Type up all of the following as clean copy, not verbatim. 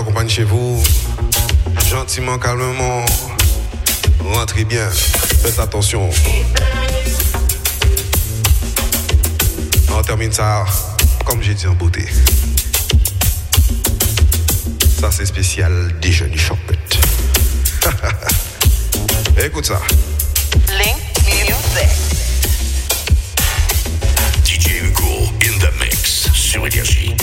accompagne chez vous. Gentiment, calmement. Rentrez bien. Faites attention. On termine ça, comme j'ai dit, en beauté. Ça, c'est spécial déjeuner champette. Écoute ça. Link Music. DJ Hugo in the mix sur Énergie.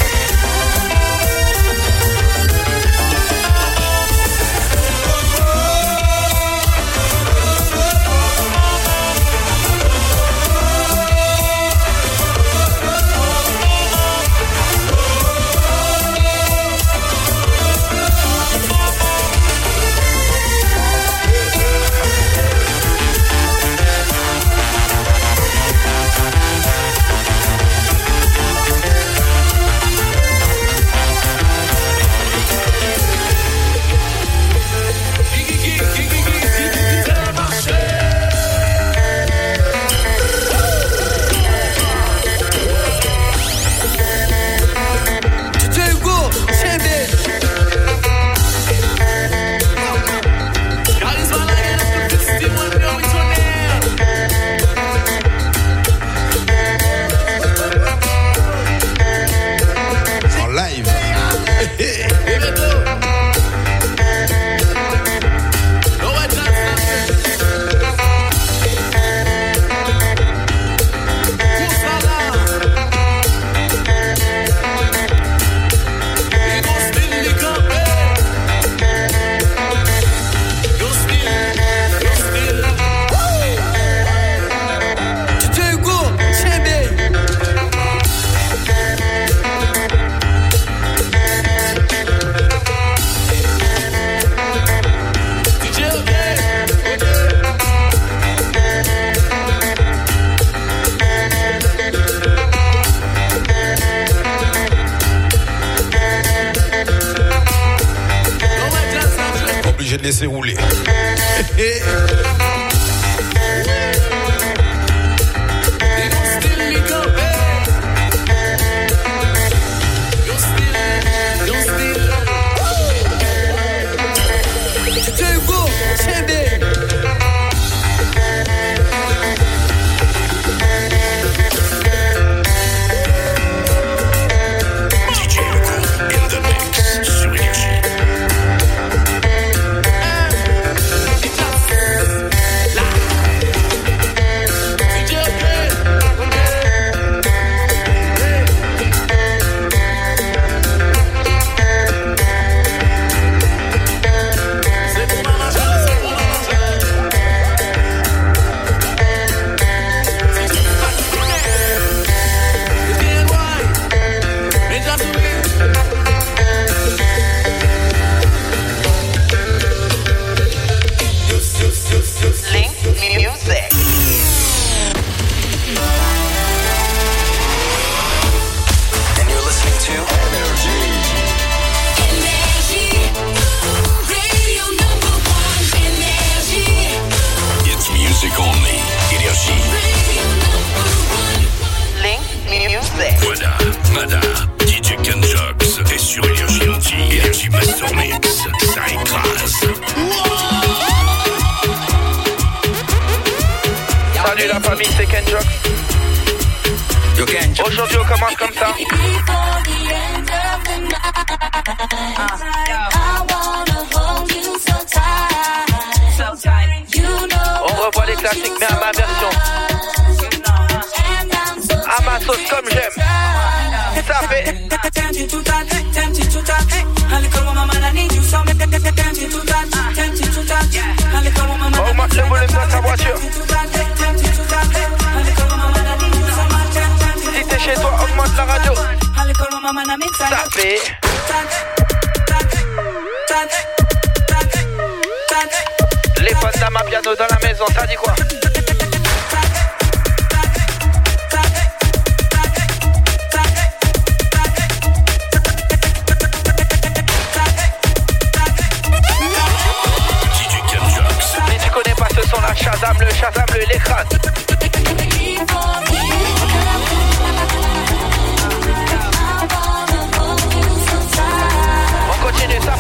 Laisser rouler. Aujourd'hui on commence comme ça. On revoit les classiques mais à ma version. À ma sauce comme j'aime. Ça fait. Augmente le volume dans ta voiture. Si t'es chez toi, augmente la radio. Ça fait. Les fans d'Ama Piano dans la maison, ça dit quoi? Si tu connais pas ce son là, Shazam-le, il écrase. On continue, ça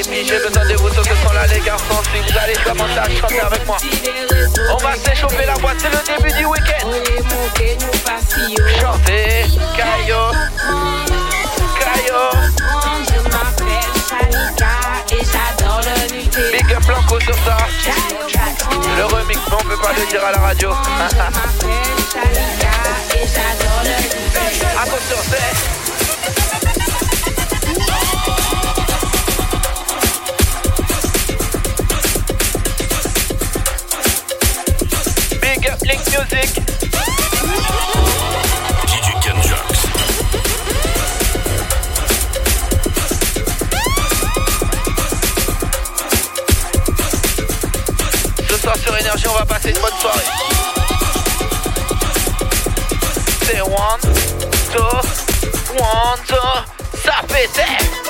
les filles, j'ai besoin de vous sur ce son là les garçons. Si vous allez commencer à chanter avec moi, on va s'échauffer la boîte, c'est le début du week-end. Chantez, Caillot, Caillot. Je m'appelle Chalika et j'adore le lutter. Big up Blanco sur ça. Le remix, mais on peut pas le dire à la radio. Je m'appelle Chalika et j'adore le lutter. Attention, c'est Big up Link Music. DJ Kenjox. Ce soir sur Énergie, on va passer une bonne soirée. C'est one, two, ça pète.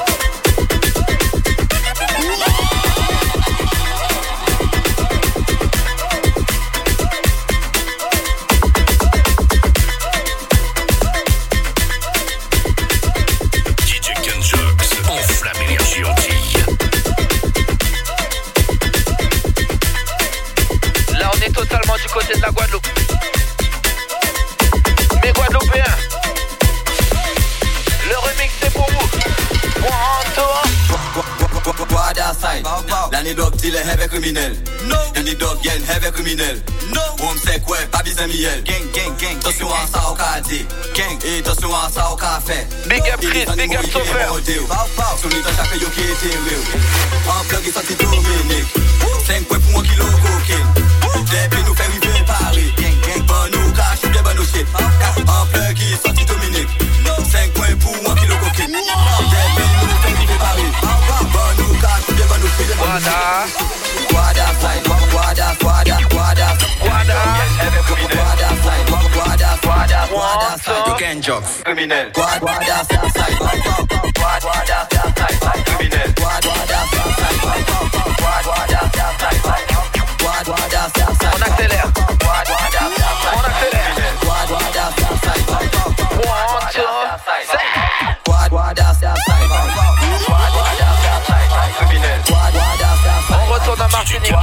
DJ Kenjox. Enflamme Énergie Antilles. Là, on est totalement du côté de la Guadeloupe. Mes Guadeloupéens, le remix c'est pour vous. One, two. Side. L'année dog dit les heavy criminels. L'année dog yen heavy criminel. On sait quoi, pas besoin de miel. Gang. Attention à ça au quartier. Gang. Et attention à ça au café. Big up Chris, big up son frère. Sur les temps chaque yo qui était real. En plug et sorti Dominique. 5 points pour 1 kilo cocaine. Depuis nous fait river Paris. Gang. Bon nous cash, bien bon nous shit. En plug et sorti Dominique. 5 points pour 1 kilo cocaine. Depuis nous fait river Paris. Bon nous cash, bien bon nous shit. Guada side, Guada side, you can jog. Criminal. Guada side, criminal. On accélère. On accélère. One, two, on retourne à Martinique.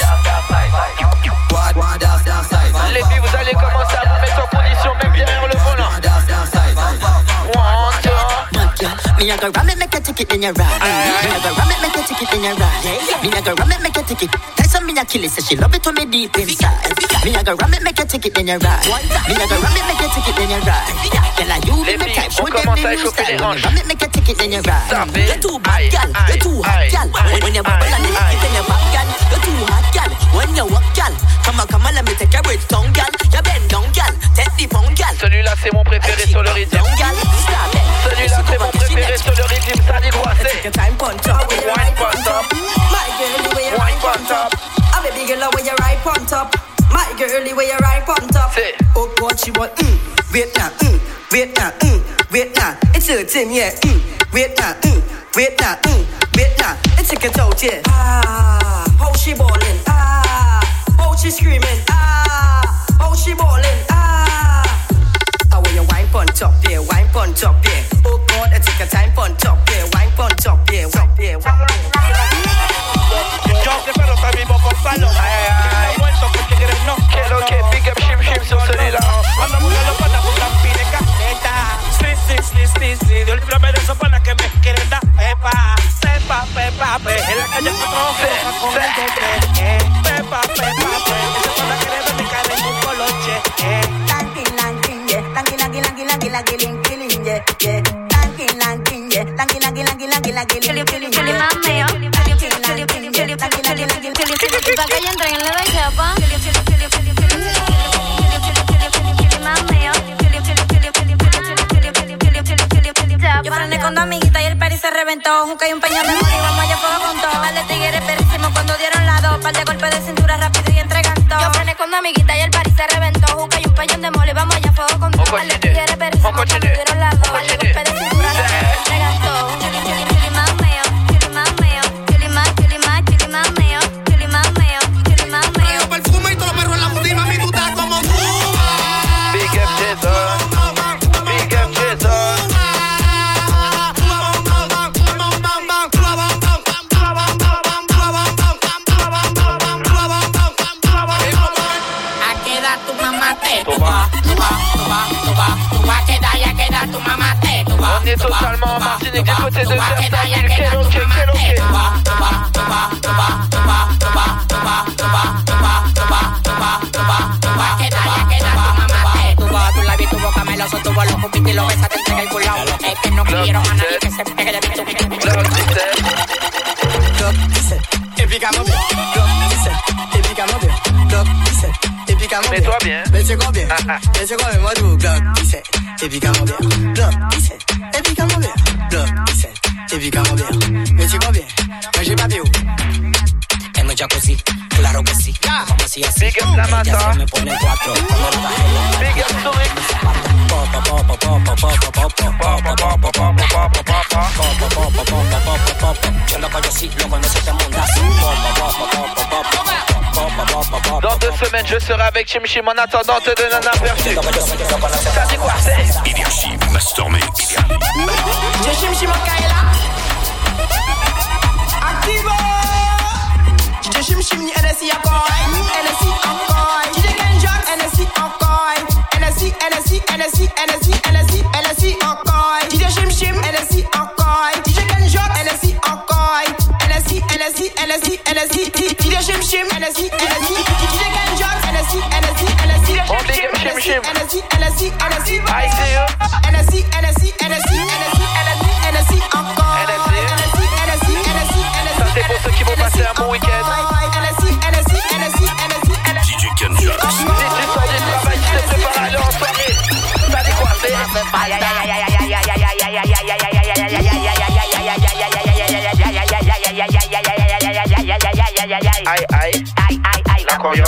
Les filles, vous allez commencer à vous mettre en condition, même derrière le volant. One, two. Me a go ram it, make a ticket in your ride. Me a go ram it, make a ticket in your ride. Me a go ram it, make a ticket. That's me a kill it, so she love it when me deep inside. Me a go ram it, make a ticket in your ride. Me a go ram it, make a ticket in your ride. Girl, are you in the type? Show them the new style. Ram it, make a ticket in your ride. You're too bad, girl. You're too hot, girl. When you bubble and it's in your back, girl. You're too hot, girl. When you walk, girl. Come on, let me take your breath down, girl. You bend down, girl. Take the pound, girl. Celui-là, c'est mon préféré sur le rythme. Celui-là, c'est mon préféré sur le rythme. Ça dit quoi, c'est time punch up. wine punch up. My girl, the way you Wine ride on punch top. up. I'm a big girl, the way you ride on top. My girl, the way you ride on top. Say. Oh God, she want wait now, wait now, wait now. It's her team, yeah. Wait now, wait now, wait now. It's a get out, yeah. Ah, how she ballin'? Ah, how she screaming? Ah, how she ballin'? Ah, how you wine on top, yeah, wine on top, yeah. Oh God, it's a time on top, yeah, wine on top, yeah, yeah. Yo sé pero también vos por palo. Muerto porque quieres no. Que lo que big up shim shim sur celui-là. Cuando muero lo pata por la pide cajeta. Sí. Dios líbrame de esos panas que me quieren dar pepa. Pepa. En la calle con el doble. Pepa. Esos panas que le ven cara en un coloche. Lanking, yeah. Lanking, yeah. Lanking, yeah. Chili mameo. Pa' que yo entre en la bella, pa. Yo frené con dos amiguitas y el party se reventó. Junca y un peñón de mori, vamos allá fuego con todo. Par de tigres perrísimos cuando dieron la dos. Par de golpes de cintura rápido y entregan todo. Yo frené con dos amiguitas y el party se reventó. Junca y un peñón de moli, vamos allá fuego con todo. Par de tigres perrísimos cuando dieron la dos. Par de golpes de cintura rápido y entregan todo. Chili mameo, chili mameo, chili mameo, chili mameo, chili mameo. Perfume y todos los perros en la boutique, mami, tú estás como tú. Big up Jesus. Big up Jesus. On est totalement en Martinique du côté de Versailles. Quel ok. Mets-toi bien. Mets-toi bien. Mets-toi bien, moi tout. Glock 17, évidemment bien. Glock 17, évidemment bien. Glock 17, évidemment bien. Mets-toi bien. Moi j'ai pas bien. Hemos ya così, claro que sí. Vamos así así. Big up la mata. Me pone 4. Big up Zurich. Yo lo conozco sí, lo conoce este mundazo. Dans 2 semaines, je serai avec Chim Chim en attendant te donner un aperçu. Ça dit quoi, c'est Énergie Master Mix. J'ai Chim Chim en Kaila. Activo. J'ai Chim Chim ni NSI encore. NSI encore. DJ Kenjox. NSI encore. NSI encore. DJ Chim Chim. NSI encore. DJ Kenjox. NSI encore. NSI. DJ Chim Chim. NSI. DJ Kenjox. NSI. On big up Chim Chim. NSI. I see you. NSI encore. Ça c'est pour ceux qui vont passer un bon week-end. DJ Kenjox. Si tu sors du travail, tu te prépares à aller en soirée. Ça dit quoi, c'est la coyo.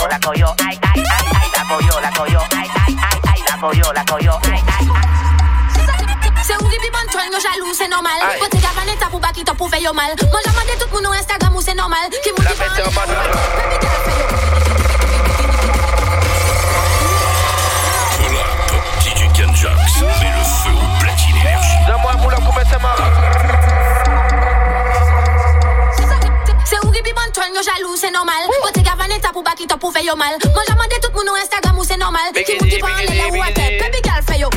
C'est où ripi bon troll, no jaloux, c'est normal. Côté gavaneta pour bakito pour faire yo mal. Moi j'amande tout mon Instagram où c'est normal. Qui mou qui fête en mode. Pull up, DJ Kenjox. Mets le feu au platine énergie. Donne-moi un moulin pour mettre sa main. C'est où ripi bon troll, no jaloux, c'est normal. Côté gavaneta pour bakito pour faire yo mal. Moi j'amande tout mon Instagram où c'est normal. Qui mou qui parle là où à tête. Baby girl fait yo.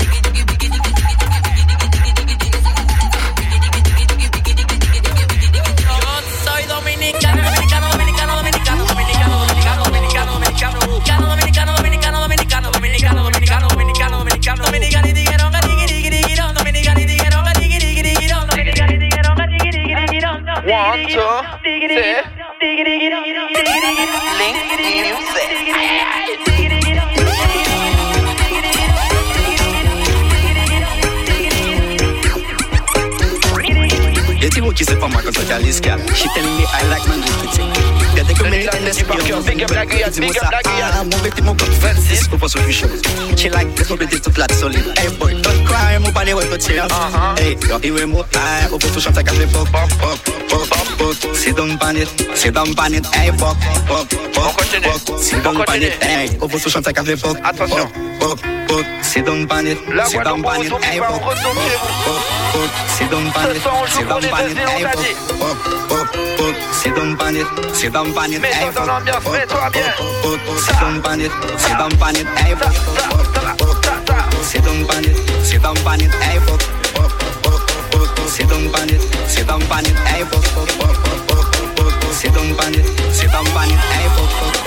One, two, three. Link music. Les types qui c'est pas moi quand on t'a l'isca. She telling me I like my new thing. Get the community in the studio. Big up la Guyane, big up la Guyane. Mon petit mon confesse, c'est pour passer fichu. She like this, mon petit tout flat solide. Hey boy, don't cry, mon palais ouais tout tears. Hey, yo, il mo, ah, au bout chante café pop pop pop. C'est dans panique, hey pop pop pop. C'est dans panique, hey, au bout chante café pop. Attention. C'est dans panique, c'est dans panique, hey pop pop. C'est dans panique, hey pop pop. C'est dans panique, mets-toi dans l'ambiance, mets-toi bien. C'est dans panique, hey pop pop. C'est dans panique, hey pop pop. C'est dans panique, hey pop pop. C'est dans panique, hey pop pop.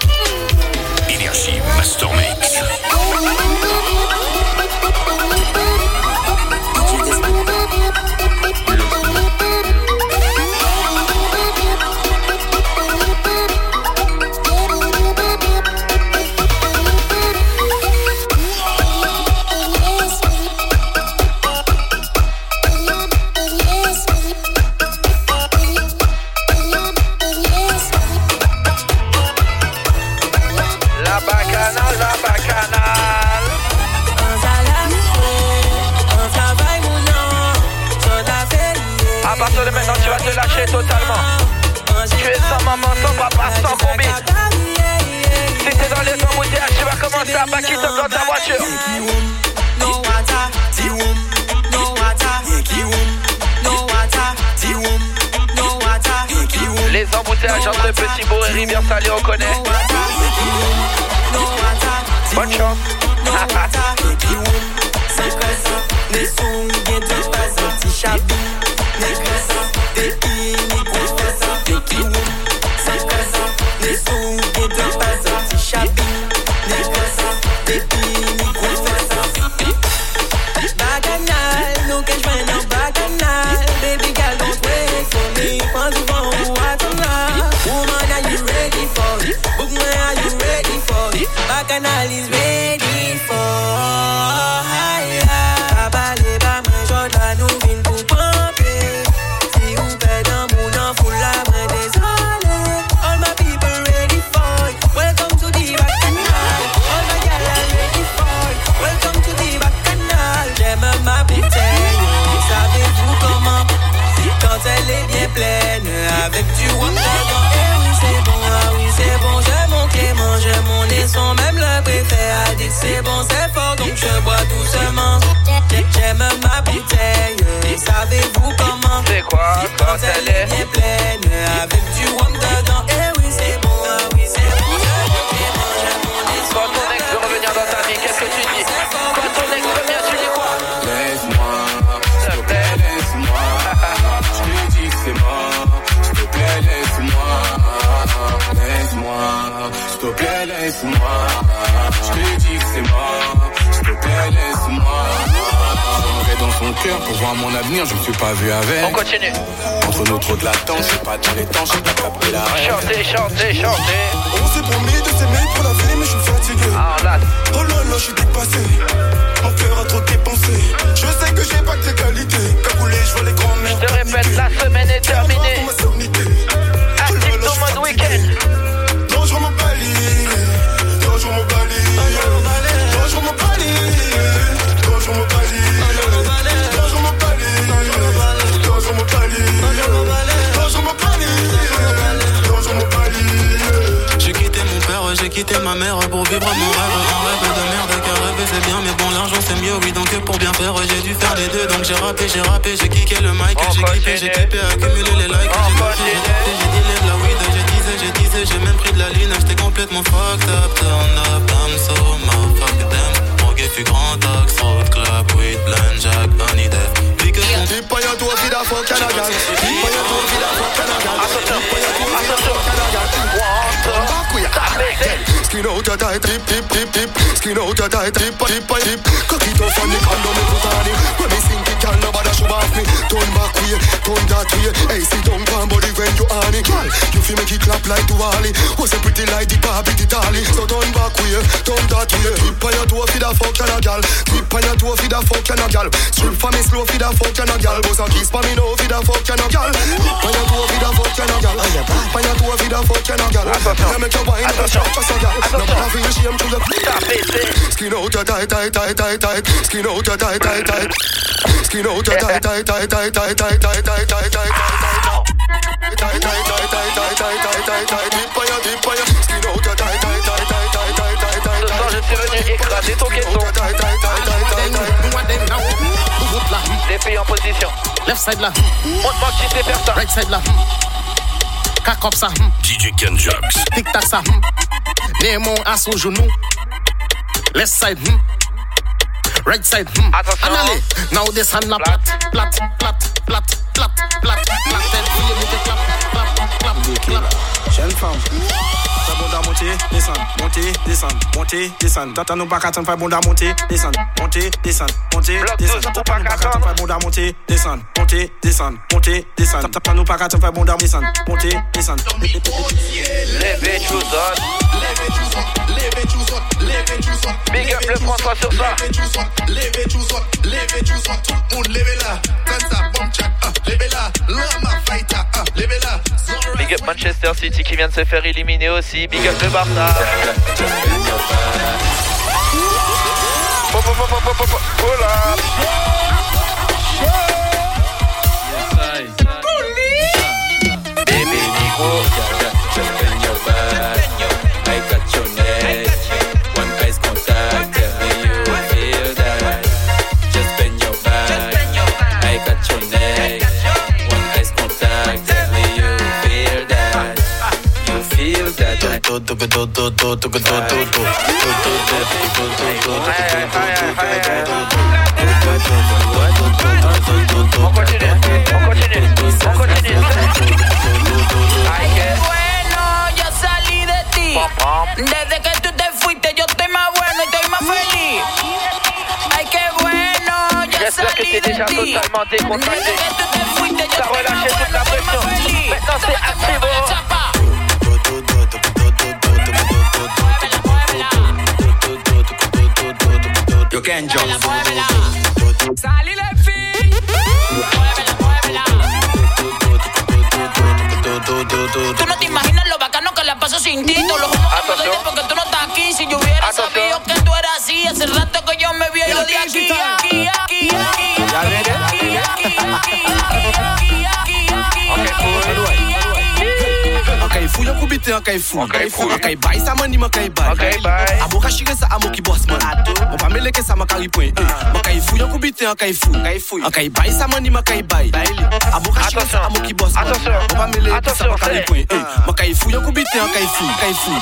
Master Mix. ça pas qui te donne ta voiture. No water, T-Woom. No water, no water, T-Woom. No water, les embouteillages entre Petit-Bourg et Rivière-Salée, on connaît. Bonne chance. Baby girl, don't wait for me. Woman, are you ready for it? Book me, are you ready for it? Bacchanal is ready for all my people ready for it. Welcome to the Bacchanal. All my girls are ready for it. Welcome to the Bacchanal. J'aime ma bouteille. Savez-vous comment? Quand elle est bien pleine, avec du rhum dedans. Eh oui c'est bon, ah oui c'est bon. J'ai mon Clément, j'ai mon Nesson. Même le préfet a dit que c'est bon, c'est fort, donc je bois doucement. J'aime ma bouteille. Savez-vous comment? C'est quoi quand elle est bien pleine, avec du rhum dedans. Eh oui c'est bon, ah oui c'est bon. J'ai mon Clément, j'ai mon Nesson. Quand ton ex veut revenir dans ta vie, qu'est-ce que tu dis? Quand ton ex revient, tu dis quoi? Laisse-moi, s'il te plaît, laisse-moi. Je te dis que c'est mort. S'il te plaît, laisse-moi. Laisse-moi, s'il te plaît, laisse-moi. Je te dis que c'est mort. S'il te plaît, laisse-moi. J'aimerais dans son cœur pour voir mon avenir, je me suis pas vu avec. On continue. Entre nos trop de latence, j'ai pas dans les temps, j'ai pas capté la règle. Chantez, chantez, chantez. On s'est promis de s'aimer pour la vie, mais je suis fatigué. Ah là. Oh là là, je suis dépassé. Mon cœur a trop dépensé. Je sais que j'ai pas que tes qualités. Cagoulé, je vois les grands mères. Je te répète, la semaine est terminée. Active ton mode week-end. Dangereux mon Bali. Dangereux mon Bali. Dangereux mon Bali. Dangereux mon Bali. Dangereux mon Bali. Dangereux mon Bali. Dangereux mon Bali. Dangereux mon Bali. J'ai quitté mon père, j'ai quitté ma mère pour vivre mon rêve. Un rêve de merde, car rêver c'est bien, mais bon l'argent c'est mieux, oui, donc pour bien faire j'ai dû faire les deux. Donc j'ai rappé, j'ai kické le mic, j'ai clippé, accumulé les likes, j'ai dit lève la weed, j'ai teasé, j'ai même pris de la ligne, j'étais complètement fucked up, turn up, I'm so motherfucker them. Mon gars fut grand axe, road club, weed, blend, jack, honey death. Dis pas y'a toi qui la fuck Canada. Dis pas y'a toi qui la fuck Canada. Skin out your tight, tip, tip, tip, tip. Skin out your tight, tip, tip, tip. Cock it off on the condom, me put on it. When me sink it, girl, nobody show off me. Turn back way, turn that way. Hey, sit down, come body when you on it. Girl, you feel make it clap like Duali. Was a pretty like the Barbie Italy. So turn back way, turn that way. Tip on your toe, feed a fuck and a gal. Tip on your toe, feed a fuck and a gal. Strip for me slow, feed a fuck and a gal. Boss a kiss for me now, feed a fuck and a gal. Tip on your toe, feed a fuck and a gal. Tip on your toe, feed a fuck and a gal. Now make your wine and a shot for some gal. Now have you shame to your skin out your tight, tight, tight, tight, tight. Skin out your tight, tight, tight. Skin out your tight, tight, tight, tight, tight, tight, tight, tight, tight, tight, tight. Tight, tight, tight, tight, tight, tight, tight, tight, tight. Dip on your, dip on your. Skin out your tight, tight, tight, tight, tight, tight, tight, tight. Ce soir je suis venu écraser ton caisson. Les filles en position. Left side là. Montre-moi que tu sais faire ça. Right side là. Cock up ça. DJ Kenjax. Tic tac ça. Némon à son genou. Left side. Right side. Attention. En allez. Now descend la plate. Plate, plate, plate, plate, plate, plate. Jeune femme. Ça bon à monter, descendre, monter, descendre, monter, descendre. T'as nous pas qu'à t'en faire bon à monter, descendre, monter, descendre, monter, descendre. T'as nous pas qu'à t'en faire bon à monter, descendre, monter, descendre, monter, descendre. T'as nous pas qu'à t'en faire bon à descendre, monter, descendre. Levez Chouzot. Big up le François sur ça. Levez Chouzot. Tout le monde levez là. Quand ça bombe chat, levez là. L'homme fighter, levez là. Big up Manchester City qui vient de se faire éliminer aussi. Big up le Barça. Pull up. Baby Nico. yo salí de ti. Desde que tú te fuiste, yo estoy más bueno y estoy más feliz. Ay, qué bueno, yo salí de ti. Desde que tú te fuiste, yo estoy más bueno y estoy más feliz. Maintenant c'est activo. You can jump. Salí de fin. Tú no te imaginas lo bacano que la paso sin ti. Todos los humos que me doy porque tú no estás aquí. Si yo hubiera sabido que tú eras así, hace rato que yo me vi yo de aquí. Okay, fou yon koubite an kay fou. Okay, bay sa mani man kay bay. Amo ka shire sa amo ki boss man. Mon pa meleke sa man kari point. Okay, fou yon koubite an kay fou. Okay, bay sa mani man kay bay. Amo ka shire sa amo ki boss man. Mon pa meleke sa man kari point. Okay, fou yon koubite an kay fou. Kay fou.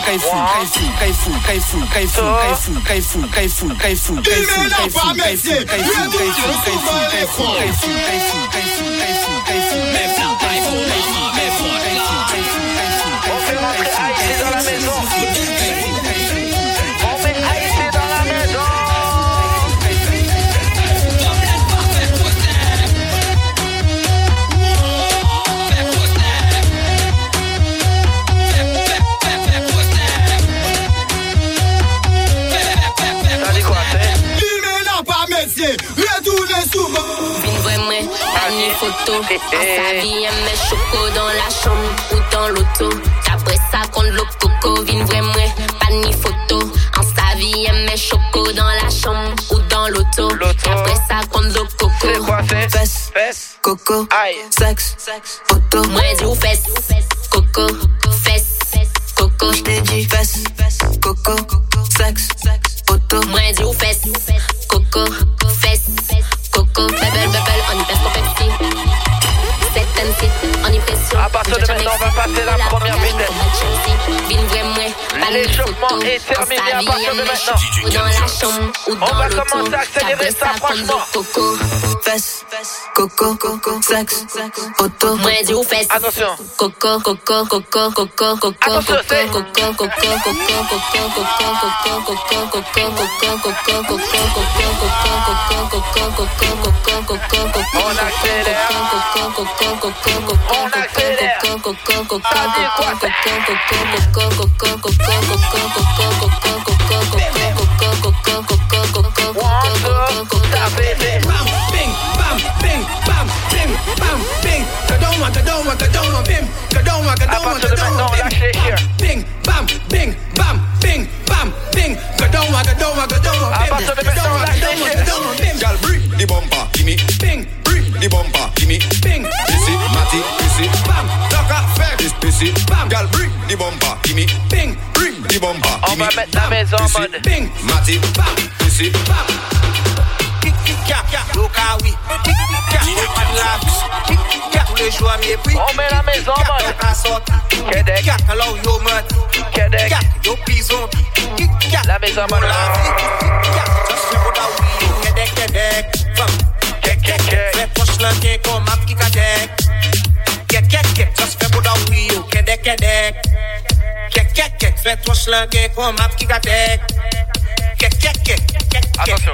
Dans la maison. On met Haïti dans la maison. Ça dit quoi, c'est? Lui-même n'a pas métier, retournez souvent. Une vraie mouais, Annie photo. À sa vie, elle met choco dans la chambre ou dans l'auto. Après ça, qu'on le coco, une vraie mouais, pas ni photo. En sa vie, elle met choco dans la chambre ou dans l'auto. Après ça, qu'on le coco. C'est quoi, c'est? Fesse, coco, sexe, photo. Moi, dis ou fesse, coco, fesse, coco. J't'ai dit fesse, coco, sexe, photo. Moi, dis ou fesse, coco, fesse, coco. Bébel, on y pèse pour Pepsi. C'est un site, on y pèse sur. À partir de maintenant, on va passer la première vitesse. L'échauffement est terminé à partir de maintenant. Ou dans la chambre, ou dans on va l'auto. commencer à accélérer ça, franchement. Coco, fesse, coco, sexe, auto. Moi, dis ou fesse. Attention. Coco, coco, coco, coco, coco, coco, coco, coco, on accélère. À partir de maintenant, on lâche les chiens. Bing, bam, bing, bam, bing, bam, bing. Go down, à partir de maintenant, on lâche les chiens. Girl, bring the bumper, gimme. Bing, bring the bumper, gimme. Bing, pissy, matty, pissy, bam. Knock a fair, this pissy, bam. Girl, bring the bumper, gimme. Bing, bring the bumper, on va mettre la maison en mode. Bing, matty, bam, pissy, bam. On met la maison en mode. Québec. Québec. La maison en mode. Attention.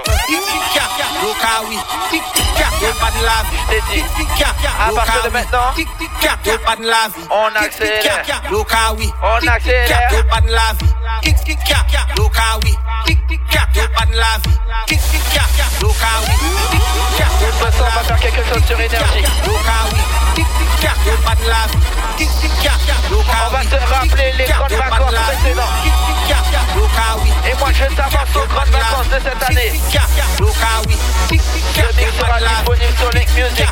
À partir de maintenant, on accélère. On accélère. On va faire quelque chose sur énergie. On va se rappeler les grandes vacances précédentes. Et moi je t'avance aux grandes vacances de cette année. Le mix sera disponible sur Link Music.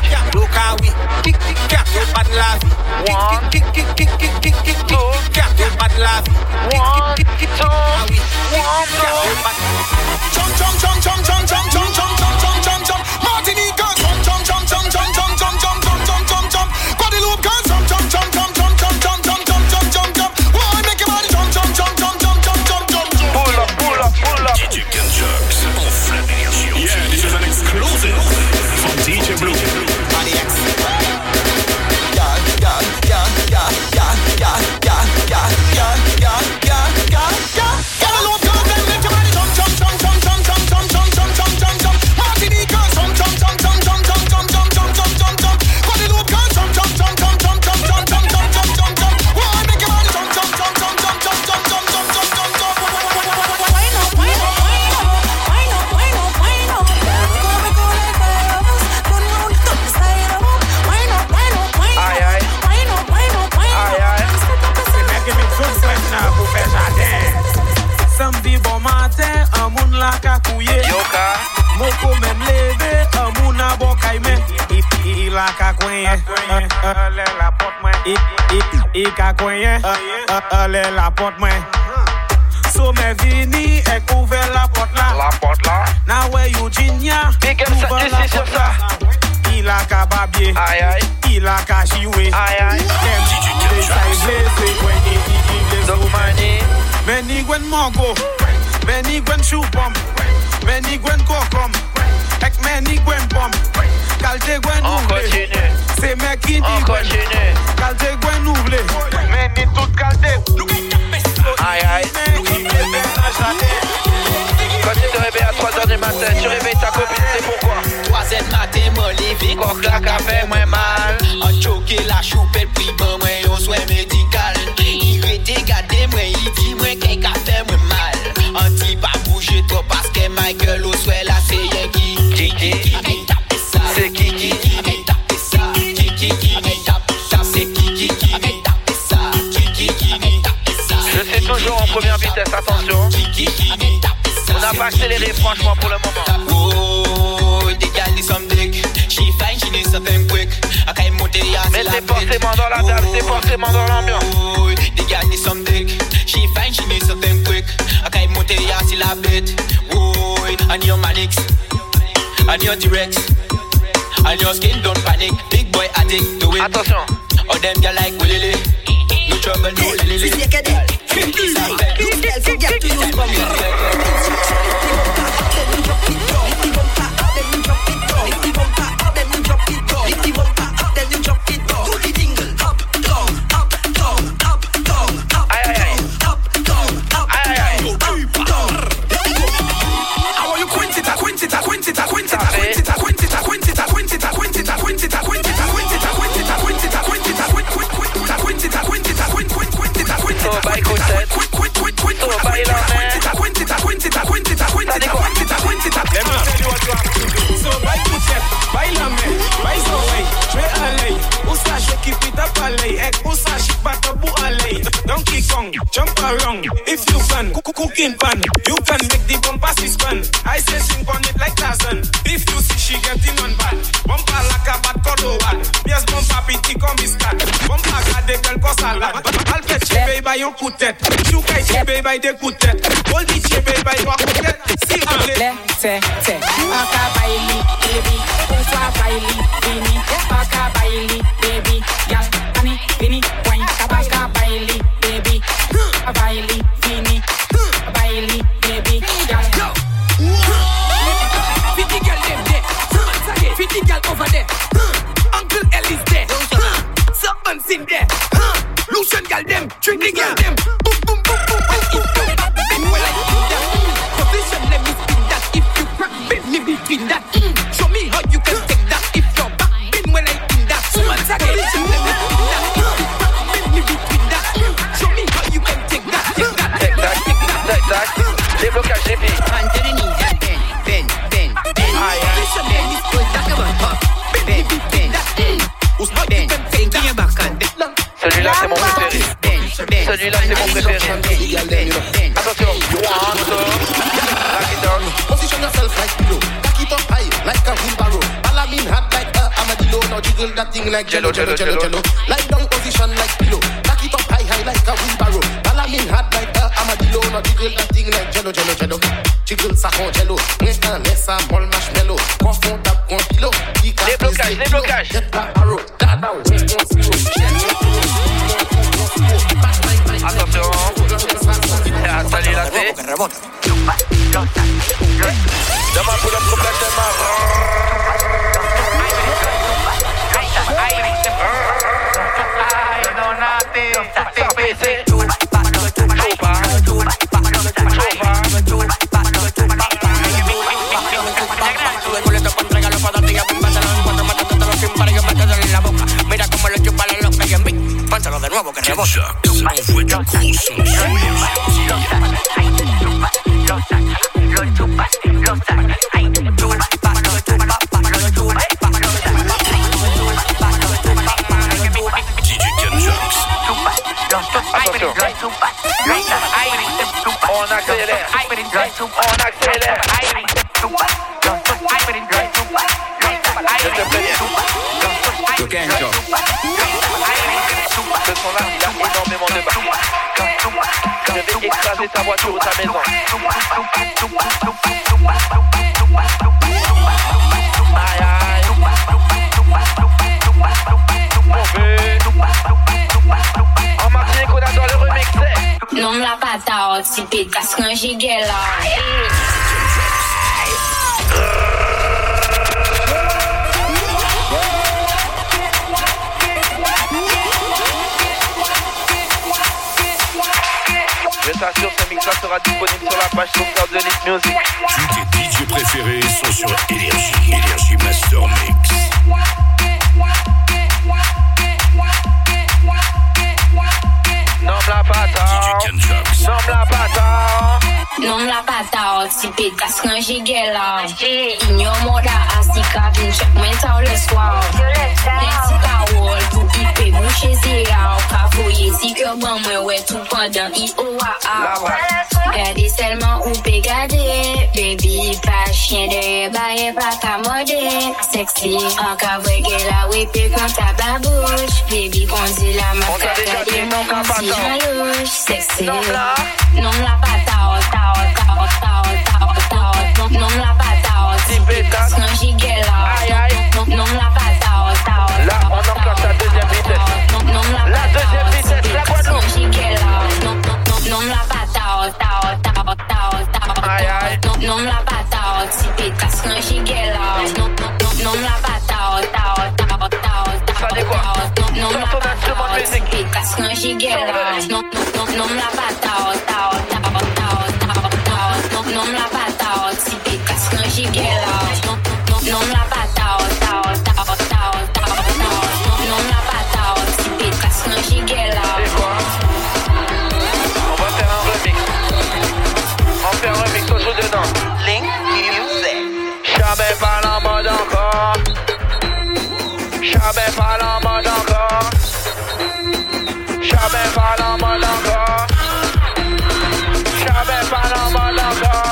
Martinique, Guadeloupe, jump. Why make your body jump. la kakouye. Yoka. Moko même levé, amouna bokaime. Il a kakouye. La porte moi. Il kakouye. La porte moi. So me vini et ouvert la porte là. La porte là. Now where Eugenia. Big up ça, ici sur ça. Il a kababier. Aïe aïe. Il a kachiwe. Aïe aïe. Many gwen mongo, many gwen shoe bomb, many gwen kokom, ek many gwen bomb. Kalte gwen ouble, c'est mec qui dit gwen. Kalte gwen ouble, many tout kalte. Aïe aïe. Quand tu te réveilles à 3h du matin, tu réveilles ta copine, c'est pourquoi? 3h du matin, mon levé, quand la café moins mal. On choqué la choupette, puis bon, moi, on soin médical. Il était gardé, moi, il dit, moi, qu'un café moins mal. On dit pas bouger trop parce que ma gueule, au soin, là, c'est rien qui. C'est Kiki. Je suis toujours en première vitesse, attention. On n'a pas accéléré franchement pour le moment. Oh, the girl need some dick. She fine, she needs something quick. I can't monter ya. Mais c'est forcément dans la table, c'est forcément dans l'ambiance. Oh, the girl need some dick. She fine, she needs something quick. I can't monter ya till I bit. Oh, I need your Manix, I need your T-Rex, I need your skin, don't panic. Big boy addict, do it. Attention. All them girl like Willy. No trouble, no lily. Jump around, if you can, cooking pan, you can make the bumper spin. I say sing on it like Tarzan. If you see she getting on bad, bumper like a bad cordovan. Yes, bumper piti comme biscat, bumper gade quelque salade. Alpe chebe by yon coup de tête, choukai chebe by des coups de tête, hold the chebe by trois coups de tête. Si on te, aka baili, baby, uswa baili, bini, aka baili, baby, yal, ani, bini, wine, aka baili, baby. Bailey, Fini, Bailey, baby, girl. 50 girl them there, 50 girl over there. Uncle Ellie's there, Serpent's in there. Lucian girl them, Trinity girl them. Boom, boom, boom, boom, boom. If you back, bend well like that. Position, let me spin that. If you crack, bend me between that. Show me how you can take that. If you're back, bend well like that. Position, let me spin that. Déblocage des filles. Celui-là c'est mon préféré. Celui-là c'est mon préféré. Attention. Position yourself like below. Back it up high like a wheelbarrow. Alamin hat like a armadillo. Now jiggle that thing like jello. Lie down position like pillow. Back it up high like a wheelbarrow. Alamin hat like a armadillo. Now jiggle that thing like jello. Jiggle ça con jello. Maintenant laisse ça molle marshmallow. Confond tap con pillow. Déblocage. Get back arrow. Da down. Attention. Salut la tête. Demande pour le problème de ma. Mira cómo lo chupa la loca y en mí. Pánsalo de nuevo que rebota. Envoie du gros son sur Attention. On accélère. Ce son-là, il y a énormément de bas. Je vais écraser ta voiture ou ta maison. Aïe aïe. En Martinique, on adore le remixer. Non me la patate, si pète parce qu'un giga là. Je t'assure, ce mix-là sera disponible sur la page SoundCloud de Lit Music. Tous tes DJ préférés sont sur Énergie. Énergie Master Mix. Non me la patate. DJ Kenjax. Non me la patate. Non me la patate, si pète parce qu'un giga là. Ignore moda asika, bin check mental le soir. Plenty towel pour hyper boucher zéro. Cafouiller si que bon moi ouais tout pendant I.O.A. Gardez seulement ou peut garder. Baby pas chien de baille pas qu'à modder. Sexy en cavouille la whip quand ta babouche. Baby conduit la marque garder mon si jaloux. Sexy non la patate, non la patate. Parce qu'un giga là. Non la patate. Là on enclenche la deuxième vitesse. La deuxième vitesse, la Guadeloupe. Non la patate. Aïe aïe. Non la patate. Si pète parce qu'un giga là. Non la patate. Ça dit quoi? Non la patate. Si pète parce qu'un giga là. Non la patate. Non la patate. Si pète parce qu'un giga là. Non la patate. Non la patate. Si pète parce qu'un giga là. On va faire un remix. On fait un remix, on joue dedans. Link Music. Jamais pas la mode encore. Jamais pas la mode encore. Jamais pas la mode encore. Jamais pas la mode encore.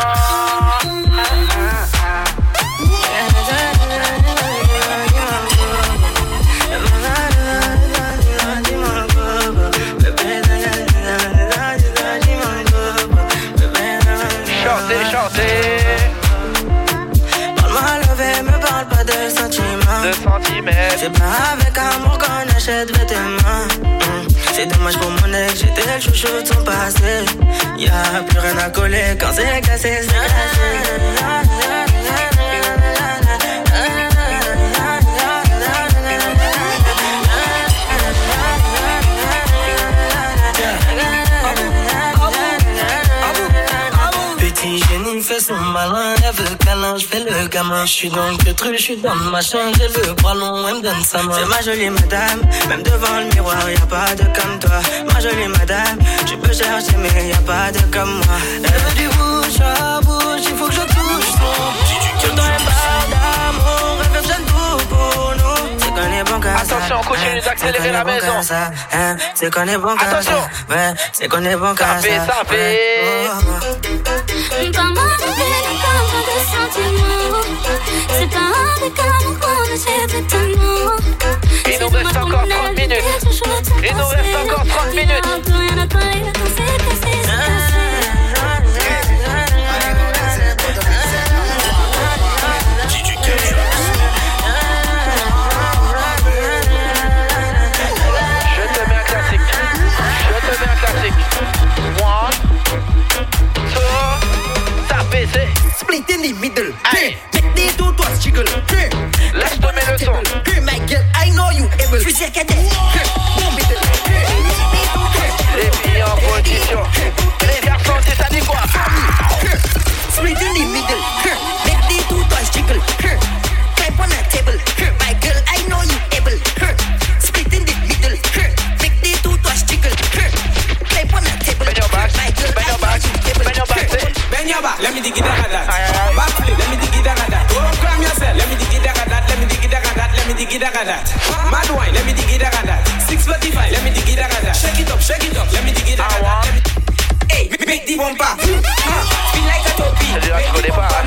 Chantez. Parle-moi levé, me parle pas de sentiments. C'est pas avec amour qu'on achète vêtements. C'est dommage pour mon ex, j'étais le chouchou de son passé. Y'a plus rien à coller quand c'est cassé, c'est cassé. Petit génie fait son malin, elle veut câlin, je fais le gamin. Je suis dans le truc, je suis dans le machin, j'ai le bras long, elle me donne sa main. C'est ma jolie madame, même devant le miroir, y'a pas de comme toi. Ma jolie madame, tu peux chercher mais y'a pas de comme moi. Elle veut du bouche à bouche, il faut que je touche son. Tout dans les barres d'amour, elle veut que j'aime tout pour nous. C'est qu'on est bon qu'à ça. Attention, on continue d'accélérer la maison. C'est qu'on est bon qu'à ça. Ouais, c'est qu'on est bon qu'à ça. Ça fait. Pas mal de sentiments. C'est pas avec amour qu'on achète vêtements. Il nous reste encore 30 minutes. Il nous reste encore 30 minutes. Je te mets un classique. One, two, ça baissé. Split in the middle. Make the two toes jiggle. Laisse tomber le son. My girl, I know you able. Je suis certain. Les filles en position. Les garçons, c'est ça dit quoi? Split in the middle. Make the two toes jiggle. Climb on a table. My girl, I know you able. Split in the middle. Make the two toes jiggle. Climb on a table. Bend your back. My girl, Bend your back. Bend your back. Bend your back. Let me dig it down that. Back flip. Let me dig it down that. Program yourself. Let me dig it down that. Let me dig it down that. Let me dig it down that. Mad wine. Let me dig it down that. 645. Let me dig it down that. Shake it up. Shake it up. Let me dig it down that. Hey, make the bumper. Feel like a topi. Je connais pas.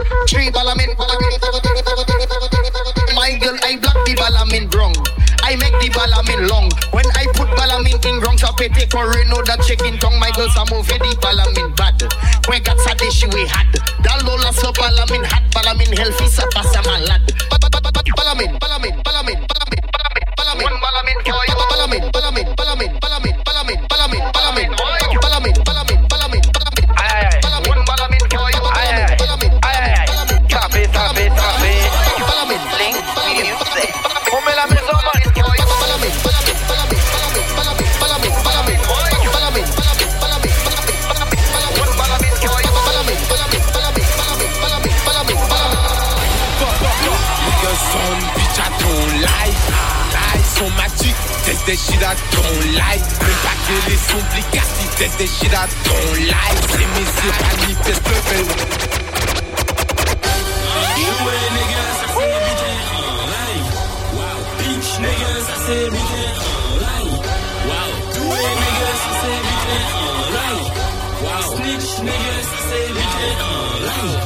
Three balamin. My girl, I block the balamin wrong. I make the balamin long. When I put balamin in wrong, chop it, take or know that chicken tongue. My girls are moving the balamin bad. When got sadish we had. That lola so balamin hot, balamin healthy, sa pasa malad. Balamin. One balamin, On met la maison, man. Test that shit I don't like. Même pas que les complications. Test that shit I don't like. C'est mes yeux manifestent le fait. Jouer nigga, ça c'est évité en live. Wow, bitch nigga, ça c'est évité en live. Wow, jouer nigga, ça c'est évité en live. Wow, snitch nigga, ça c'est évité en live.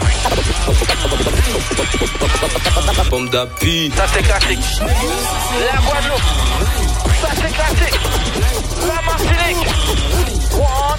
Pomme d'appui. Ça c'est classique. La Guadeloupe. Ça c'est classique. La Martinique. One,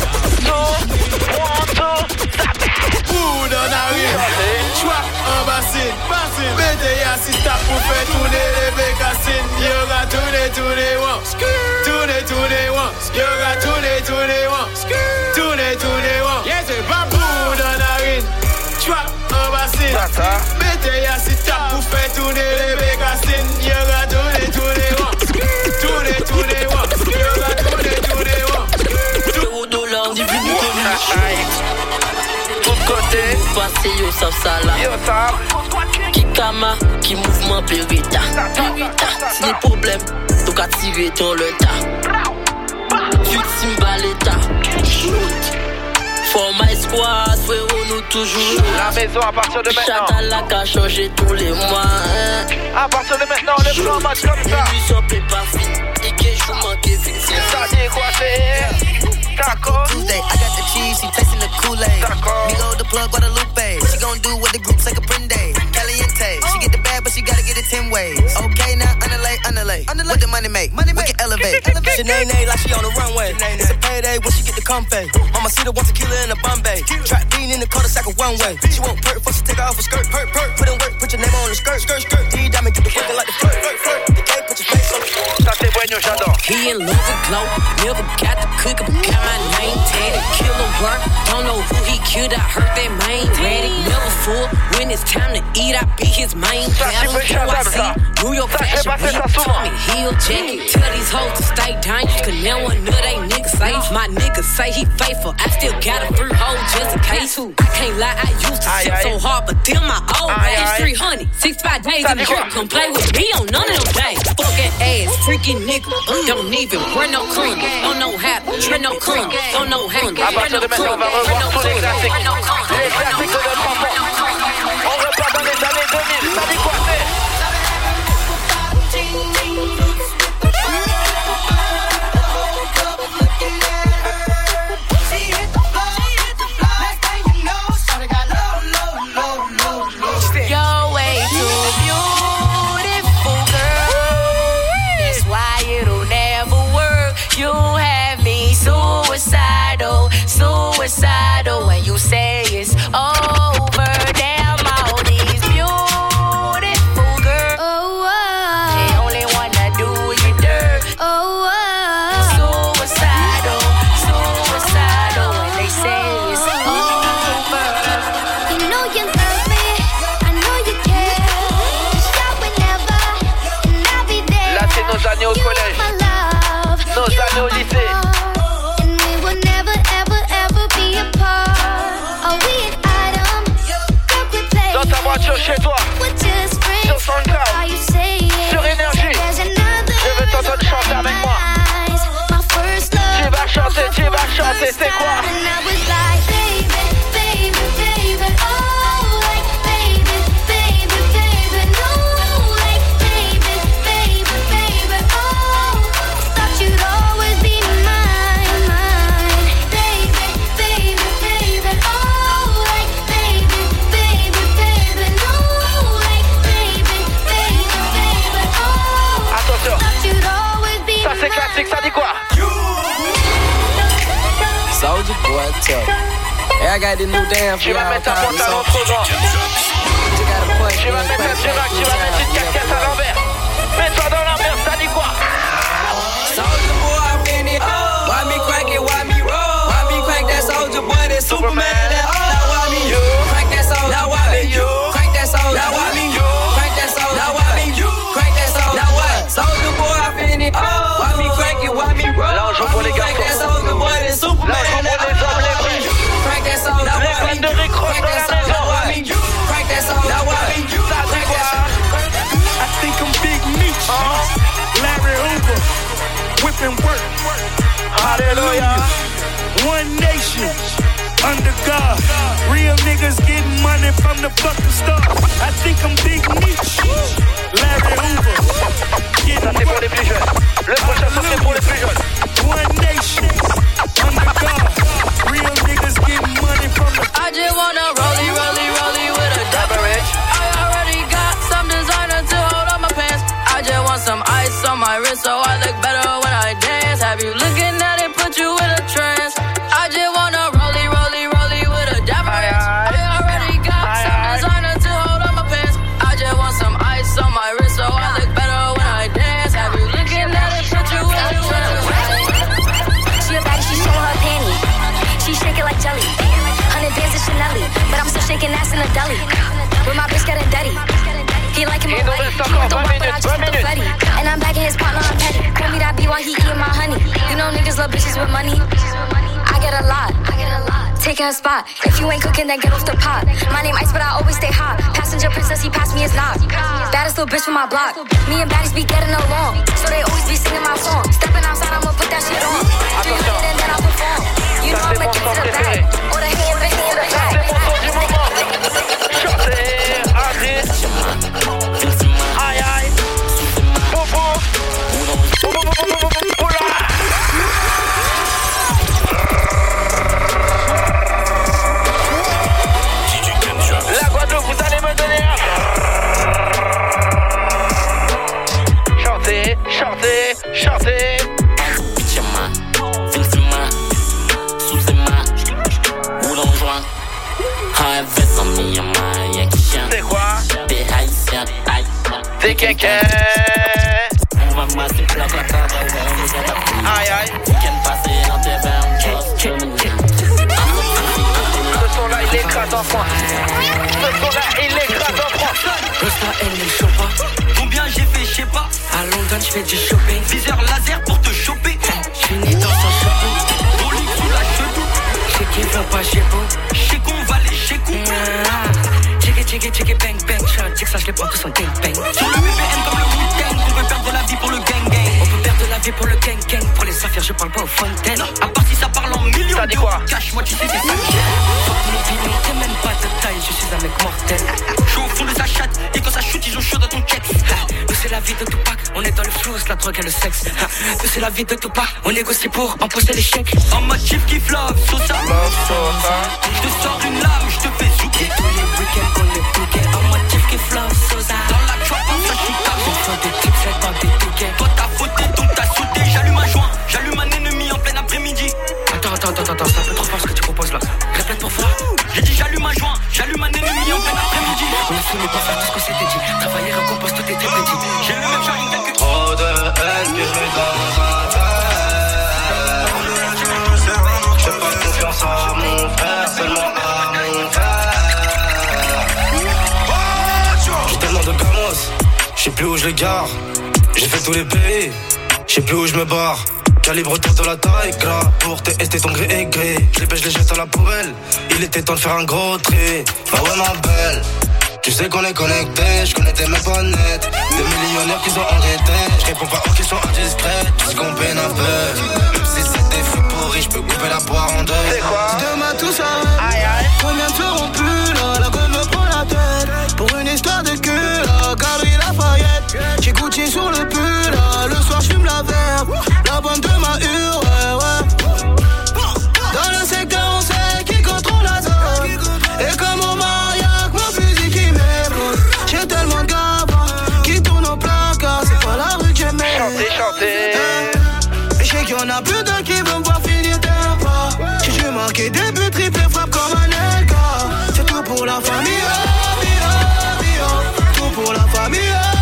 two, tap. Food en arrive. Choix en bassine. Mettez assis ta pour faire tourner les bécassines. Yoga tourner, one. Tourner, one. Yoga tourner, one. Tourner, one. Yes, c'est pas food en arrive. Choix en bassine. Mettez assis ta pour faire tourner les bécassines. Yoga tourner, one. Tourner, one. Yoga tourner, one. Euro dollar, divinité. Tout côté. Passé yo sap ça là. Qui kama, qui mouvement périta. Si les problèmes, t'as qu'à tirer ton le tas. Victime baleta. For my squad, frérot, nous toujours. La maison à partir de maintenant. Chatal a changé tous les mois. À partir de maintenant, on est prend un match comme ça. L'émission peut pas finir. Et que je manque vite. Ça dit quoi c'est? Tuesday, I got the cheese, she tasting the Kool-Aid. Migo the plug, Guadalupe. She gon' do what the group say Caprende. Caliente, she get the bag, but she gotta get it 10 ways. Okay, now underlay. What the money make? We can elevate. Shanae like she on the runway. It's a payday when she get the comfy. Mama see the one tequila in the Bombay. Trap bean in the cul-de-sac of one way. She won't perk, before she take her off a skirt. Perk. Put in work, put your name on the skirt. D-diamond, get the fucking like the flirt. The K, put your face on the Ça c'est bueno, j'adore. He in love with glow. Never got the cook, but got my name tatted. Killer work. Don't know who he killed. I heard that main ready. Never fool. When it's time to eat, I be his main battle. NYC, New York fashion week. Tommy Hill jacket. Tell these hoes to stay down. You can never know they niggas safe. My niggas say he faithful. I still got a free hoe just in case. I can't lie, I used to shit so hard, but then my old age 300. 65 days in the trip. Come play with me on none of them days. Fucking ass, freaking nigga. Don't even wear no crunk. Don't know how to wear no crunk. Don't know how to À partir de maintenant, on va revoir tous les classiques. Les classiques de notre enfance. On repart dans les années 2000. Ça dit quoi c'est? You're way too beautiful, girl. That's why it'll never work. You have me suicidal when you say it's over. Damn, all these beautiful girls, they only wanna do you dirt. Suicidal when they say it's over. You know you love me, I know you care. Shout whenever, and I'll be there. Là c'est nos années au collège, nos années au lycée. And we will never, ever, ever be apart. Oh, tell. Hey, I got this new dance for y'all. Tu vas mettre un pantalon trop grand. Tu vas mettre un Durac, tu vas mettre une casquette à l'envers. Mets-toi dans l'ambiance, ça dit quoi? Soldier boy, I'm in it. Why me crack it, why me roll? Why me crack that soldier boy, that Superman, that now why me you? Crack that soldier, now why me you? Crack that soldier, now why me you? Crack that soldier, now why me you? Crack that soldier, now what? Soldier boy, I'm in it. Why me crack it, why me roll? Là on joue pour les garçons. Crack that soldier boy, that Superman, là on joue pour les hommes, les vrais. Crack that soldier, now why me you? Les fans de Rick Ross dans la maison. Crack that soldier, now why me you? Ça dit quoi? I think I'm Big Meech, Larry Hoover, whipping work. Hallelujah. One nation, under God. Real niggas getting money from the fucking start. I think I'm Big Meech, Larry Hoover, Ça c'est pour les plus jeunes. Le prochain son c'est pour les plus jeunes. One nation, under God. Real niggas getting money from the. I just wanna rollie, rollie, rollie with a beverage. I already got some designer to hold on my pants. I just want some ice on my wrist so I look better when I dance. Have you looking at it, put you in a trance. I just wanna rollie, rollie, rollie with a beverage. I already got some designer to hold on my pants. I just want some ice on my wrist so I look better when I dance. Have you looking at it, put you in a trance. She a baddie, she show her panty. She shake it like jelly. 100 bands of Chanel, but I'm still shaking ass in a deli. With my bitch getting dirty. He like him already. He want the one, but I just want the Freddy. And I'm back in his partner, I'm petty. Call me that B while he eating my honey. You know niggas love bitches with money. I get a lot. Take her spot. If you ain't cooking, then get off the pot. My name Ice, but I always stay hot. Passenger princess, he passed me his knock. Baddest little bitch from my block. Me and baddies be getting along, so they always be singing my song. Stepping outside, I'ma put that shit on. 300 and then I perform. You know I'ma get to the bag. Or the hand, the hand, the hand. Aïe aïe. Bobo. La Guadeloupe, vous allez me donner un. Chantez, chantez, chantez. C'est quoi? Des haïtiens, des kékés. On va masser la cata, aïe aïe. Week-end passé dans tes verres. Ce son là il écrase en France. Ce son là il écrase en France. Le soir elle ne chope pas. Combien j'ai fait, je sais pas. À London je fais du shopping. 10 heures laser pour te choper. Je finis dans son shopping. Rolling sous la cheveux. Chez qui veut pas chez vous. Chez qu'on va les chez qu'on. Check it, bang, bang, shot, check ça, je les prends tous en gang, bang. Sur le BBM comme le Wu-Tang, on peut perdre la vie pour le gang, gang. On peut perdre la vie pour le gang, gang. Pour les affaires, je parle pas aux fontaines. À part si ça parle en millions. Ça dit quoi? Cache-moi, tu sais, c'est ça que j'aime. T'es même pas de taille, je suis un mec mortel. Je suis au fond de sa chatte, et quand ça shoot, ils ont chaud dans ton check. Nous, c'est la vie de Tupac, on est dans le flou, la drogue et le sexe. Nous, c'est la vie de Tupac, on négocie pour empocher les chèques. En mode chief qui love, Sosa. Je te sors une lame, je te fais zouker. Tous les week-ends, on est bouquet. En mode chief qui love, Sosa. Dans la trap, ça Chicago. On fait des clips, c'est pas des tickets. Toi, t'as fauté, donc t'as sauté. J'allume un joint, j'allume un ennemi en plein après-midi. Attends, c'est un peu trop fort ce que tu proposes là. Répète pour voir. J'ai dit j'allume un joint, j'allume un ennemi en plein après-midi. On ne finit pas faire tout ce qu'on s'était dit. Travailler, recompose, tout était prédit. J'ai le même genre que trop de haine que je mets dans ma tête. J'ai pas confiance à mon frère, seulement à mon frère. J'ai tellement de gamos, je sais plus où je les gare. J'ai fait tous les pays, je sais plus où je me barre. Calibre autour de la taille, gras. Pour tester ton gré et gré. Je les pêche, je les jette à la poubelle. Il était temps de faire un gros tri. Bah ouais ma belle, tu sais qu'on est connecté. Je connais tes mecs pas net. Des millionnaires qui sont endettés. Je réponds pas aux questions indiscrètes. Tu sais qu'on peine un peu. Même si c'est des fruits pourris, je peux couper la poire en deux. Si demain tout s'arrête, combien seront plus là? La gueule me prend la tête. Pour une histoire de cul là, Galerie Lafayette. J'ai Gucci sur le pull là. Le soir j'fume la verbe. La bande de ma hure, ouais. Dans le secteur on sait qui contrôle la zone. Et comme au mariage, mon fusil qui m'écoute. J'ai tellement de gars qui tournent au placard. C'est pas la rue que j'aimais. Chantez. Je sais qu'il y en a plus d'un qui veut me voir finir d'un pas. J'ai du mal le triple frappe comme un Elka. C'est tout pour la famille, tout pour la famille,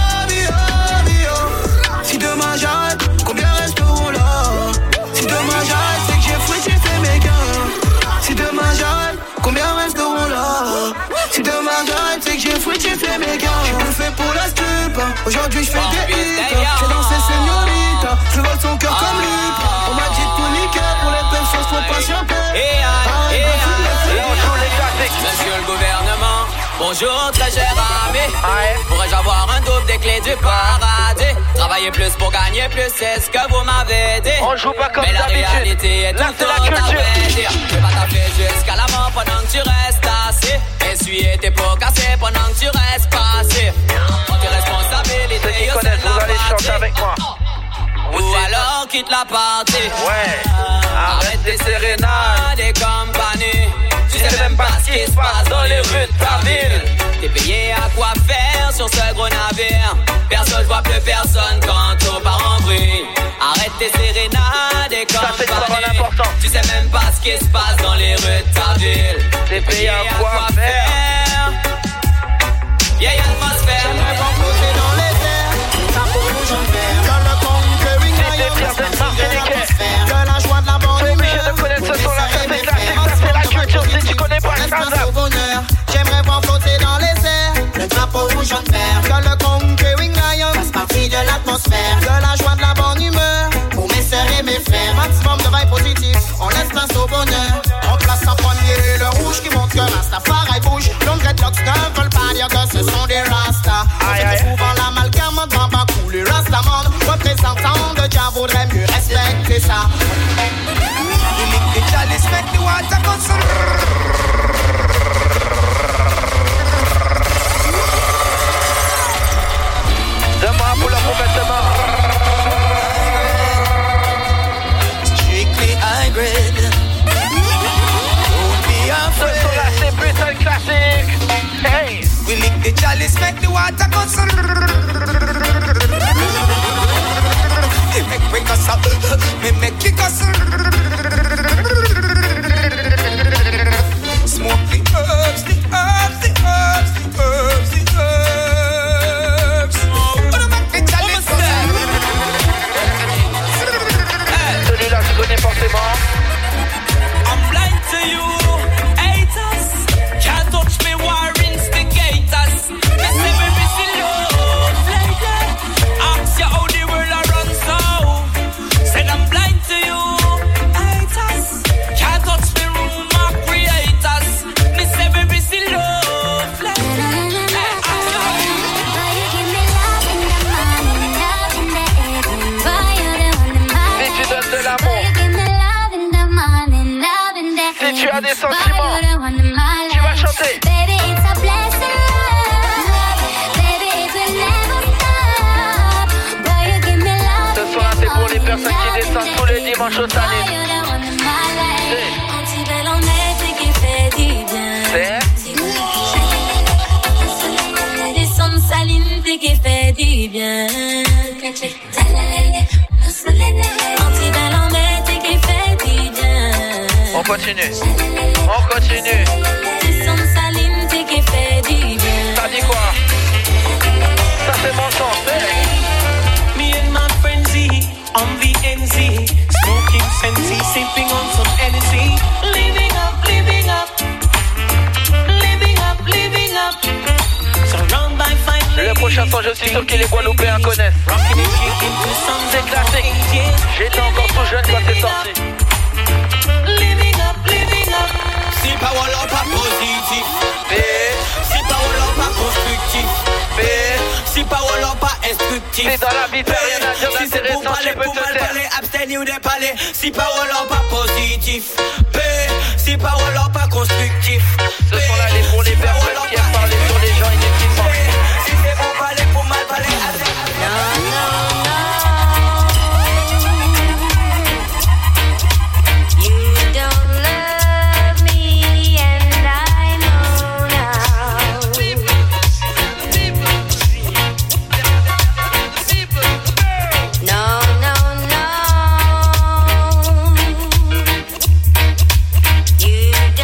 Si demain j'arrête, combien resteront là? Si demain j'arrête, c'est que j'ai fouetté fait mes gains. Si demain j'arrête, combien resteront là? Si demain j'arrête, c'est que j'ai fouetté fait mes gains. J'ai tout fait pour la stup, aujourd'hui je fais des hits. J'ai dansé señorita, je vole son cœur comme lui. On m'a dit de tout niquer, pour les belles choses faut patienter. Monsieur le gouvernement, bonjour très cher ami. Pourrais-je avoir un double des clés du paradis? Travailler plus pour gagner plus, c'est ce que vous m'avez dit. On joue pas comme mais la d'habitude. réalité est là, tout c'est la autre, culture. à vrai dire. Je vais pas taper jusqu'à la mort pendant que tu restes assis. Essuyer tes pots cassés pendant que tu restes passé. Prends tes responsabilités. Ceux qui connaissent, vous allez chanter avec moi. Ou alors quitte la partie. Ouais. Arrête tes sérénades et compagnie. Tu sais même pas ce qui se passe dans les rues de ta ville. T'es payé à quoi faire sur ce gros navire. Personne voit plus personne quand aux parents brillent. Arrête tes sérénades et compagnie. Tu sais même pas ce qui se passe dans les rues de ta ville. T'es payé à quoi faire. Vieille atmosphère. J'aimerais m'enfoncer dans les airs. Ça pour nous j'en faire. Dans le conquering de la joie de la bonne humeur. T'es obligé de connaître ce son là. Ça c'est classique, ça c'est la culture. Si tu connais pas ça, bonheur. J'aimerais voir flotter dans les airs. Le drapeau rouge en fer. Que le conquering lion fasse partie de l'atmosphère. De la joie de la bonne humeur. Pour mes sœurs et mes frères. Maximum de vibes positifs. On laisse place au bonheur. On place en premier le rouge qui montre que Rastafari bouge. L'homme dreadlocks ne veulent pas dire que ce sont des Rastas. C'est souvent l'amalgame de Bamba cool et Rastaman. Représentant de Jah vaudrait mieux respecter ça. You lick the chalice, make the water go so. Demain pour la complètement. Strictly high grade. Don't be afraid. Ce son là c'est putain de classique. Hey. We lick the chalice, make the water go so. Make us up, make kick us. Smoke the herbs, the herbs, the herbs, the herbs, the herbs. Celui-là je connais forcément. I'm blind to you, haters. Can't touch me, war instigators. They say we missing love like that. Ask you how the world a run so. Said I'm blind to you, haters. Can't touch me, rumor creators. They say we missing love like that. Si tu donnes de l'amour, si tu as des sentiments, tu vas chanter. Ce soir c'est pour les personnes qui descendent tous les dimanches au Saline. Qui fait du bien. Anti-ballonnette qui fait du bien. On continue, on continue. Saline qui fait du bien. Ça dit quoi? Ça c'est mon son, Me and my frenzy on the NZ, smoking sensi, sipping on some energy, living up, living up, living up, living up. Surrounded by fine ladies. Le prochain son, je suis sûr que les Guadeloupéens connaissent. C'est classique. J'étais encore tout jeune quand c'est sorti. Living up, living up. Si parole pas positif, si parole pas constructif, si parole pas instructif. C'est dans la vie, t'as rien à dire Si c'est pour d'intéressant, parler, tu peux pour te mal taire. parler, abstenir ou déparler. Si parole pas positif, si parole pas constructif. Ce sont là les pour les personnes qui aiment parler sur les gens inutilement. Si c'est pour parler, pour mal parler, You don't love me and I know now. No, no, no. You don't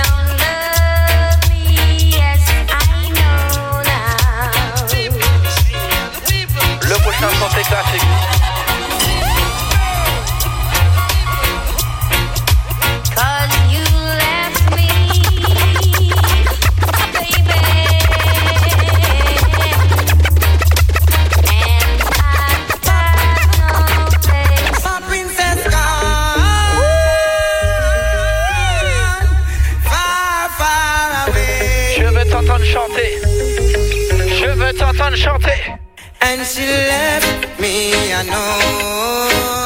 chanter. Je veux t'entendre chanter. And she left me, I know.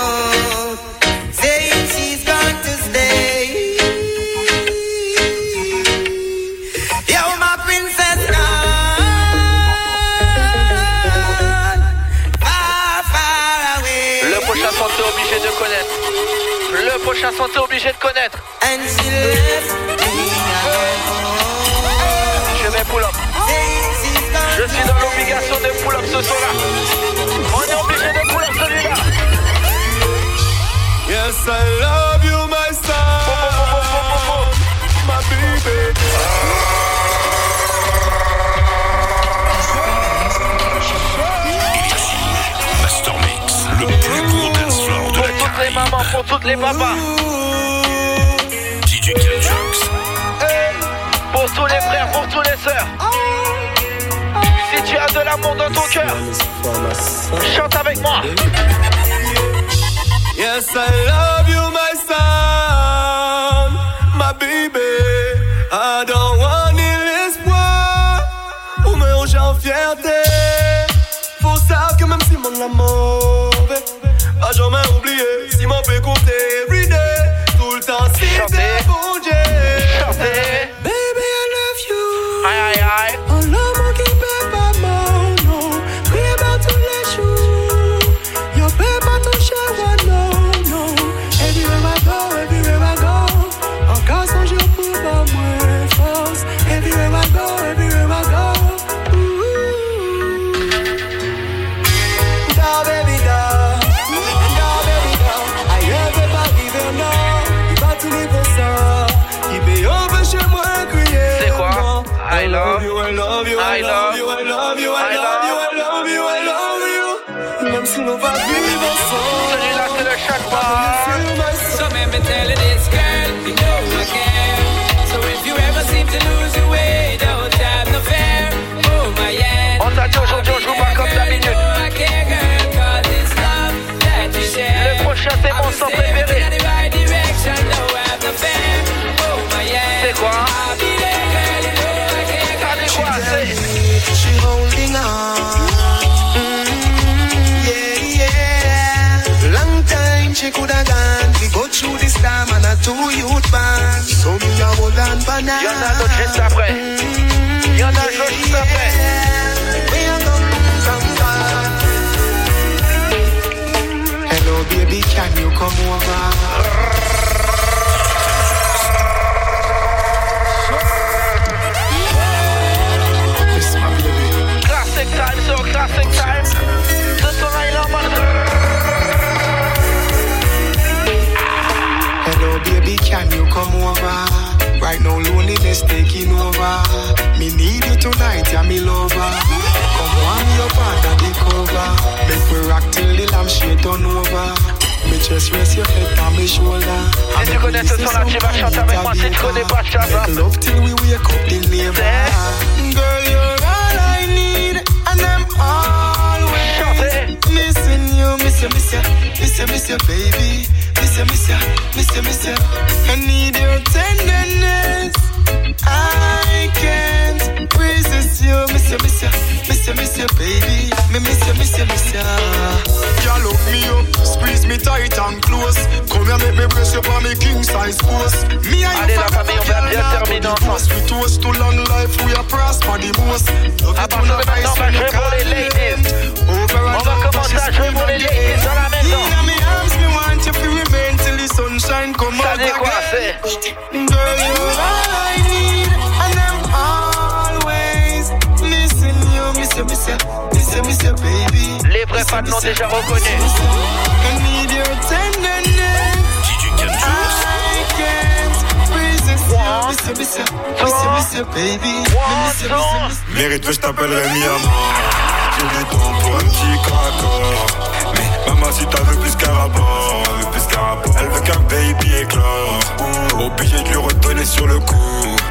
Saying she's going to stay. Yo, my princess gone. Far, far away. Le prochain son t'es obligé de connaître. Le prochain son t'es obligé de connaître. And she left me, I know. Je vais pull up. Je suis dans l'obligation de pull up ce son-là. On est obligé de pull up celui-là. Yes, I love you, my son. My baby. Master Mix, le plus gros dance floor de la Pour toutes les mamans, pour toutes les papas. DJ Kenjox. Pour tous les frères, pour tous les sœurs. Si tu as de l'amour dans ton cœur, chante avec moi. Yes, I love you, my son, my baby. I don't want l'espoir pour me ranger en fierté. Faut savoir que même si mon amour va jamais oublier, si mon peut compter everyday, tout le temps si t'es bon Dieu. Chantez. Baby, I love you. Aïe, aïe, aïe. Un homme qui peut pas m'en prier par tous les jours. Yo peut pas toucher moi, non, non. Everywhere I go. Encore sans jour pour pas moins force. Everywhere I go. Da baby da. Aïe, peut pas vivre, non. Il va tout les pour ça. Il peut empêcher moi de crier. C'est quoi? I love you, I love you, I love you, I love you, I love you, I love you, I love you. Même si l'on va vivre ensemble. Celui-là c'est le chaque fois. So let me tell you this, girl, you know I care. So if you ever seem to lose your way, don't have no fear. Oh my yeah. On t'a dit aujourd'hui on joue pas comme d'habitude. I care, girl, 'cause it's love that we share. Le prochain c'est mon son préféré. In the right direction, no have no fear. Oh my yeah. C'est quoi? I'll be there, girl, you know I care. T'as dit quoi? C'est She holding on. Yeah. Long time she coulda gone. We go through this time and a 2 youth band. So me a hold on banana. Y'en a d'autres juste après. Y'en a d'autres juste après. We a come from far. Hello baby, can you come over? Classic time, so classic time. Ce son-là il est en mode. Hello baby, can you come over? Right now loneliness taking over. Me need you tonight, yeah me lover. Come warm me up under the cover. Make we rock till the lampshade turn over. Me just rest your head on my shoulder. Si tu connais ce son-là, tu vas chanter avec moi. Si tu connais pas, chante. Make love till we wake up the neighbor. Girl, you're all I need, and I'm always missing you, miss you, baby. Miss you. I need your tenderness. I can't resist you, miss you, baby. Me miss you. Girl, look me up, squeeze me tight and close. Come here, make me brace you for me king size post. Me and allez, la famille, on va bien terminer ensemble. We toast to long life, we are prosper the most. À partir de maintenant, on va jouer pour les ladies. On va commencer à jouer pour les ladies dans la maison. Ça dit quoi, c'est? Girl, you're all I need, and I'm always missing you, miss you, baby. Les vrais fans l'ont déjà reconnu. I need your tenderness. DJ Kenjox. I can't resist you, miss you, baby. Mérite, je t'appellerai Miyama. J'ai du temps pour un petit craqueur. Mais maman, si t'as vu plus qu'un rapport, elle veut qu'un baby éclore. Obligé de lui redonner sur le coup.